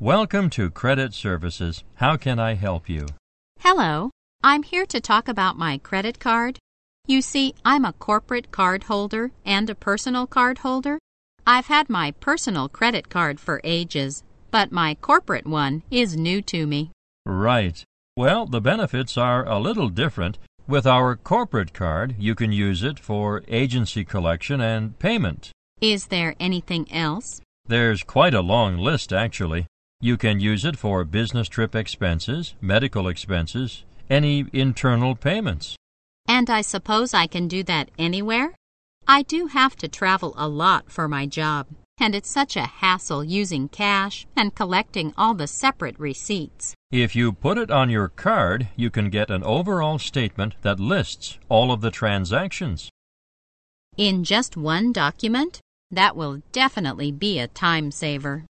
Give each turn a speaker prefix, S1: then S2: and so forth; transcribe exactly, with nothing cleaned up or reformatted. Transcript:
S1: Welcome to Credit Services. How can I help you?
S2: Hello. I'm here to talk about my credit card. You see, I'm a corporate card holder and a personal card holder. I've had my personal credit card for ages, but my corporate one is new to me.
S1: Right. Well, the benefits are a little different. With our corporate card, you can use it for agency collection and payment.
S2: Is there anything else?
S1: There's quite a long list, actually. You can use it for business trip expenses, medical expenses, any internal payments.
S2: And I suppose I can do that anywhere? I do have to travel a lot for my job, and it's such a hassle using cash and collecting all the separate receipts.
S1: If you put it on your card, you can get an overall statement that lists all of the transactions.
S2: In just one document? That will definitely be a time saver.